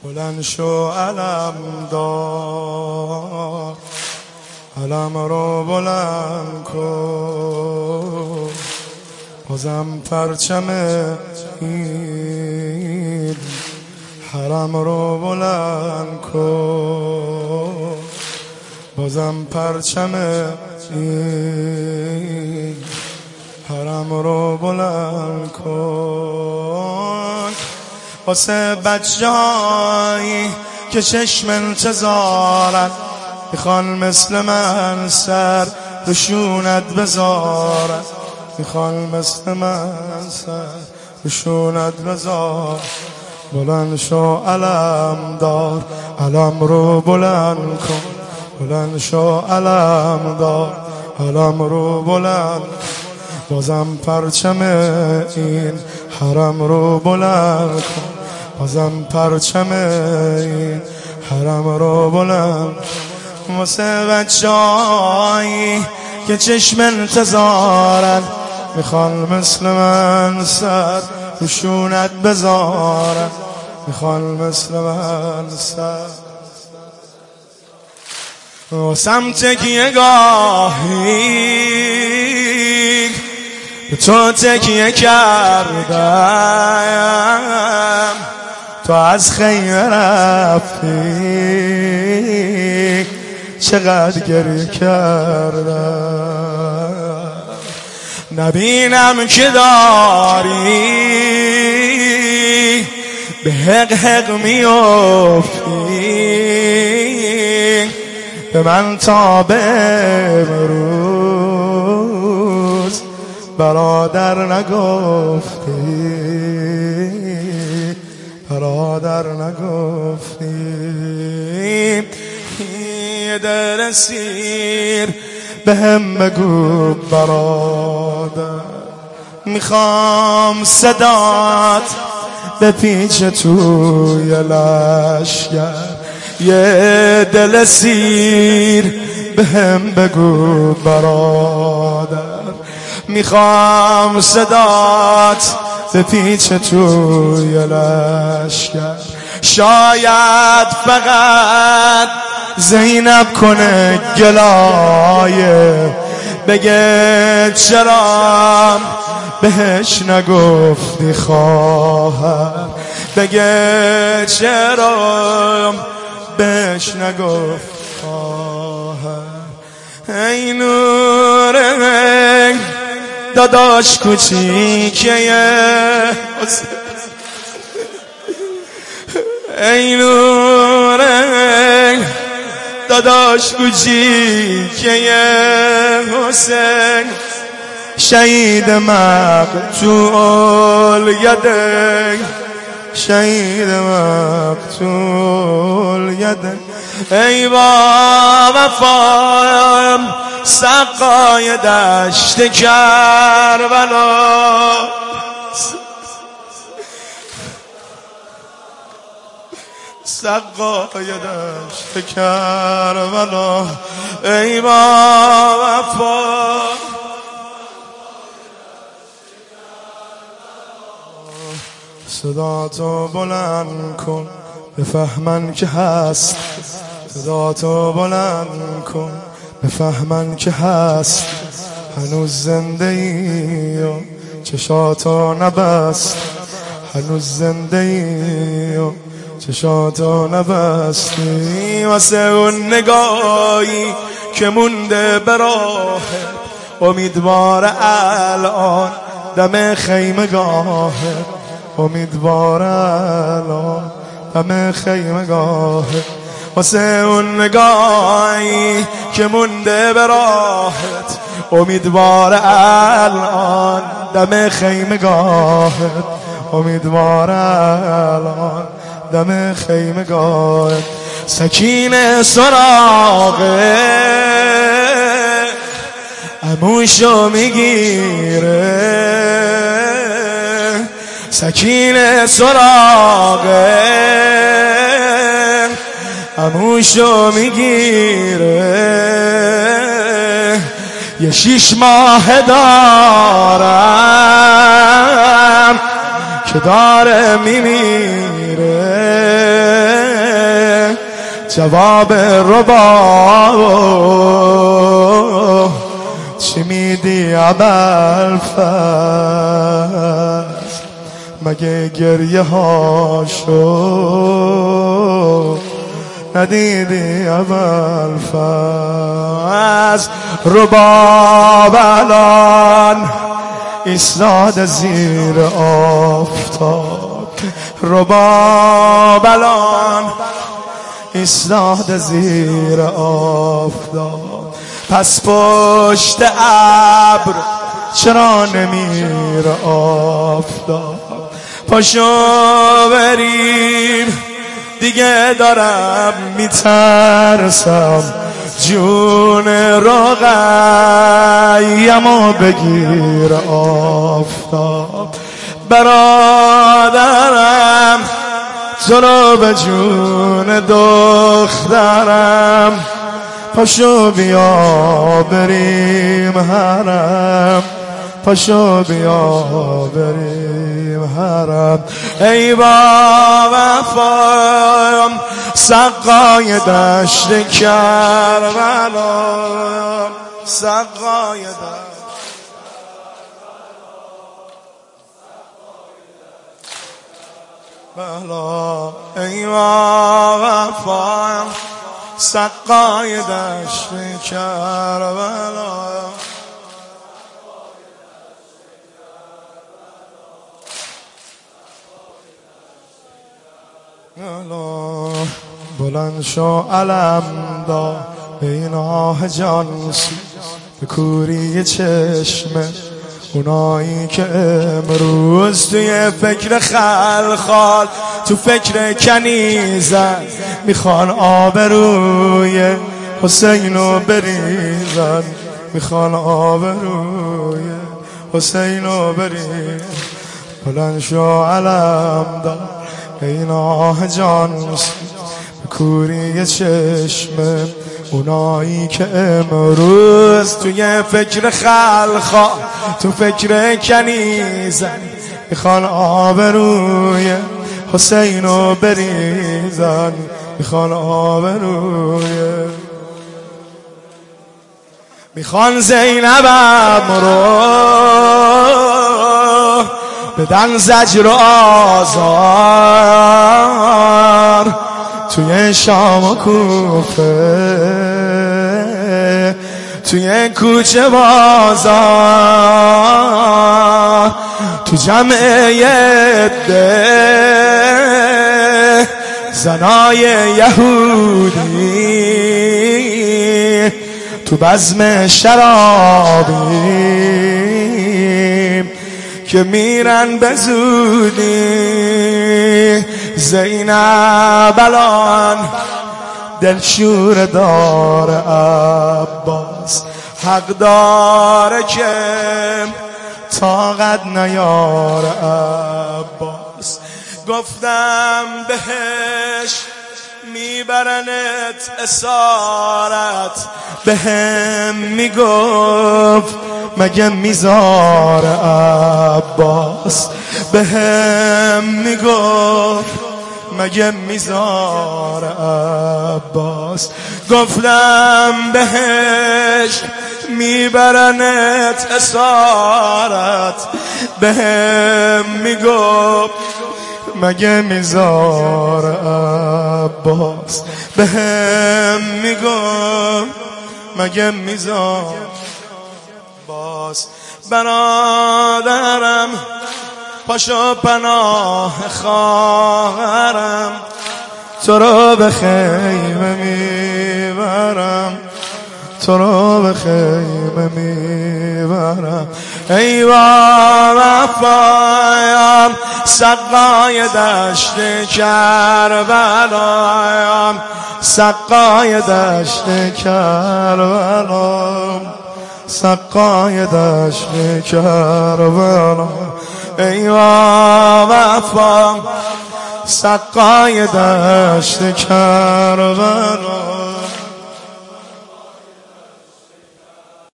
بلند شو علم دار، علم رو بلند کن، بازم پرچم این حرم رو بلند کن، بازم پرچم این حرم رو بلند کن. واسه بچه‌هایی که چشم انتظارن، میخوان مثل من سر روشونت بذارن، میخوان مثل من سر روشونت بذار. بلند شو علم دار، علم رو بلند کن، بلند شو علم دار، علم رو بلند، بازم پرچم این حرم رو بلند کن، بازم پرچم این حرم رو بلند. واسه بچه‌هایی که چشم انتظارن، میخوان مثل من سر روشونت بذارن، میخوان مثل من سر و سمت که گاهی به تو تکیه کردم، تو از خیمه رفتی چقدر گریه کردم. نبینم که داری به حق حق میافتی، به من تا به امروز برادر نگفتی، برادر نگفتی. یه دل سیر به هم بگو برادر، میخوام صدات به پیچ توی لشگر. یه دل سیر به هم بگو برادر، میخوام صدات به پیچ توی لشگر. شاید فقط زینب کنه گلایه، بگه چرا بهش نگفتی خواهر، بگه چرا بهش نگفت خواهر. ای نور من داداش کوچیکه، ای نور من داداش کوچیکه حسین، شهید مقتول یده، شهید مقتول یده. ای با وفا سقای دشت کربلا، سقای دشت کربلا. ای با وفا صداتو بلند کن بفهمن که هست، صداتو بلند کن بفهمن که هست. هنوز زنده ای و چشاتو نبست، هنوز زنده ای و چشاتو نبستی. واسه اون نگاهی که مونده براه، امیدوار الان دم خیمگاه، امیدوار الان دم خیمگاه. واسه اون نگاهی که مونده به راحت، امیدوار الان دم خیمگاهت، امیدوار الان دم خیمگاهت. سکینه سراغه عموشو میگیره، سکینه سراغه عموشو میگیره. یه 6 ماه دارم که داره میمیره، جواب رباب چی میدی ابوالفضل مگه گریه هاشو ندیدی ابوالفضل رباب الان ایستاده زیر آفتاب رباب الان ایستاده زیر آفتاب پس پشت ابر چرا نمیره آفتاب پاشو بریم دیگه دارم میترسم جون رقیمو بگیر آفتاب برادرم تو رو به جون دخترم پاشو بیا بریم حرم پاشو بیا بریم حرم ای با وفا سقای دشت کربلا سقای دشت بلا ای با وفا سقای دشت کربلا بلند شو علم دا بین آه جانسی به کوری چشمه اونایی که امروز توی فکر خلخال تو فکر کنیزن میخوان آبروی حسینو بریزن میخوان آبروی حسینو بریزن بلند شو علم دا این آه جانسی کوری چشمه اونایی که امروز توی فکر خلخا تو فکر کنیزن میخوان آبروی حسینو بریزن میخوان آبروی میخوان زینبم رو بدن زجر و آزار توی شام و کوفه توی کوچه بازار تو جمع عده زنای یهودی تو بزم شرابی که میرن به زودی زینب الان دلشور دار عباس حق داره که طاقت نیار عباس گفتم بهش میبرنت اسارت بهم میگفت مگه میزار عباس بهم میگفت مگه میزار عباس گفتم بهش میبرنت اسارت بهم میگفت مگه میزار عباس بهم میگفت مگه میزار عباس برادرم پاشو پناه خواهرم تو رو به خیمه میبرم تو رو به خیمه میبرم ای با وفایم سقای دشت کربلایم سقای دشت کربلایم سقای دشت کربلا ای وفا سقای دشت کربلا